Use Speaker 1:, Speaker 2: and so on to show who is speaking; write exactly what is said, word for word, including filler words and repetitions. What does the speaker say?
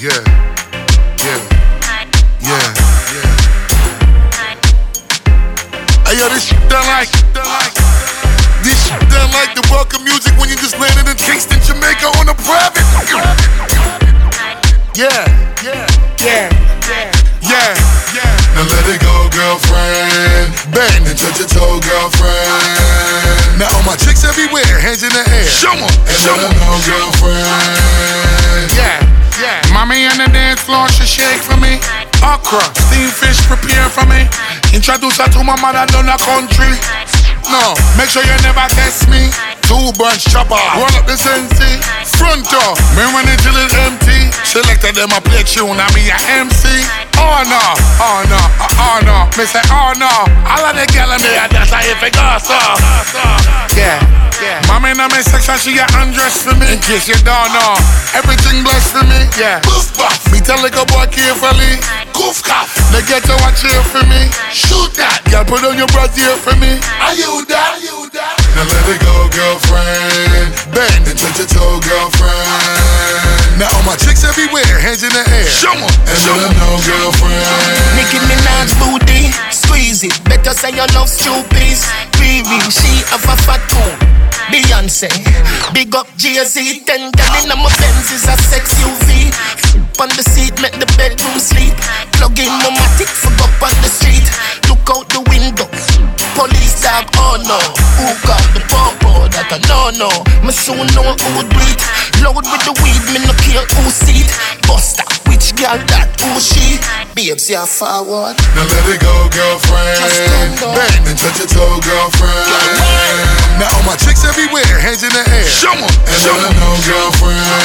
Speaker 1: Yeah, yeah, yeah, yeah. Hey yo, this shit done like, this shit done like the welcome music when you just landed in Kingston, Jamaica on a private. Yeah, yeah, yeah, yeah, yeah, yeah. Now let it go, girlfriend. Bang and touch your toe, girlfriend. Now all my chicks everywhere, hands in the air. Show 'em, show 'em, no girlfriend. Yeah, yeah. Mommy on the dance floor, she shake for me. Okra, steamed fish, prepare for me. Introduce her to my mother down the country. No, make sure you never test me. Two bunch chopper, roll up the sensei. Front door, me run it till it's empty. Selected them a play tune, I be a M C. Oh no, oh no, oh no. Me say oh no. All of the girl in me a dance like if it goes so. Yeah, yeah. Mommy in my section, she get undressed for me. In case you don't know, everything blessed for me. Yeah. Boof buff. Me tell the good boy carefully. Goof cough. They get to watch here for me. Shoot that. Girl, put on your breath here for me. Are you that? Are you that? Now let it go, girlfriend. Bang and touch your toe, girlfriend. Now all my chicks everywhere, hands in the air. Show 'em, and show 'em, no girlfriend.
Speaker 2: Nicki Minaj booty, squeeze it. Better say you love stupid. Riri, she have a fat tone. Beyonce, big up Jay-Z. Ten gal in my Benz is a sex U V. On the seat, make the bedroom sleep. Plug in my matic, fuck up on the street. Look out the window, police dog, oh no. Who got the popo, that I no no. Me soon know who do it. Load with the weed, me no care who see it. Buster, which girl that, who she? Babes, you're forward.
Speaker 1: Now let it go, girlfriend. Bang and touch your toe, girlfriend. Girlfriend. Now all my chicks everywhere, hands in the air. Show 'em, and show 'em, no girlfriend.